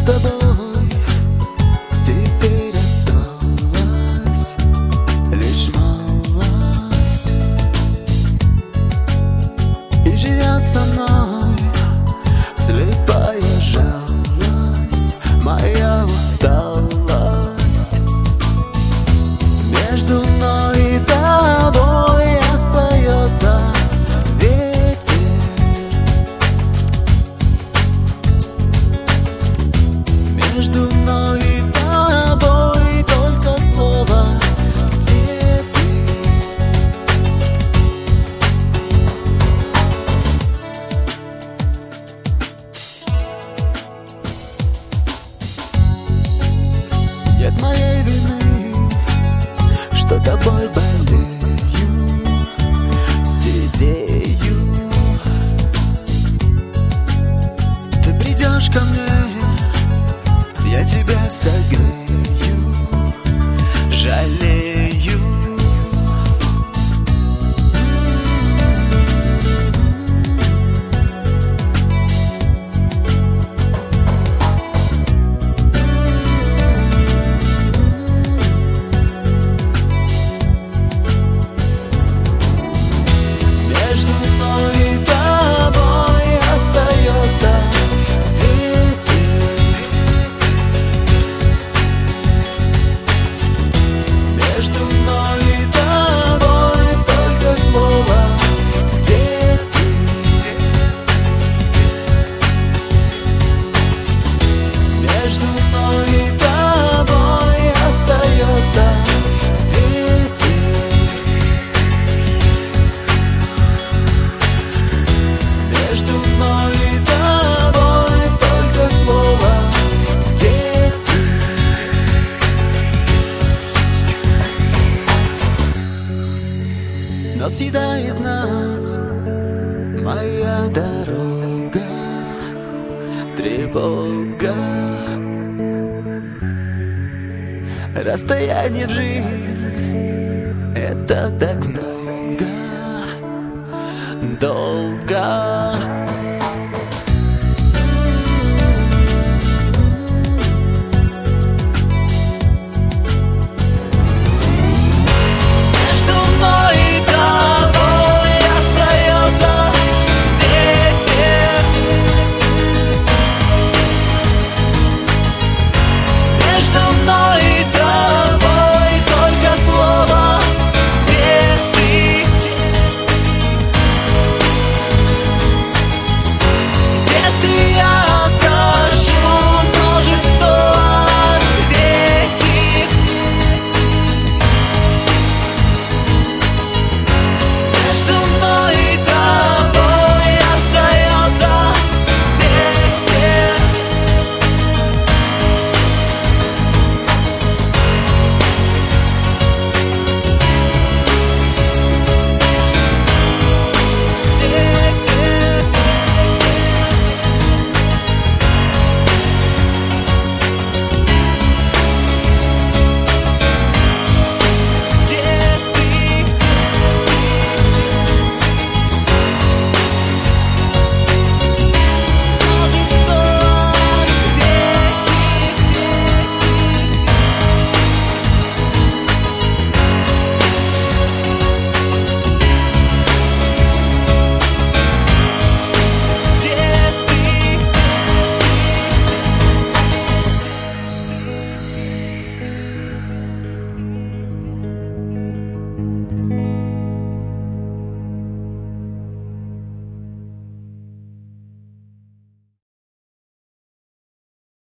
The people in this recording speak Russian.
с тобой теперь осталась лишь малость, и живет со мной слепая жалость, моя усталость. Между мной и тобой остается ветер. Между мной и тобой только слово «где ты?». Нет моей вины, что тобой болею, сидею. Ты придешь ко мне, я тебя согрею, жалею. Между мной и тобой остается ветер. Между мной и тобой только слово «где ты?». Между мной и тобой остается ветер. Между мной и тобой только слово «где ты?». Но съедает нас моя дорога, тревога. Расстояние в жизнь — это так много, долго.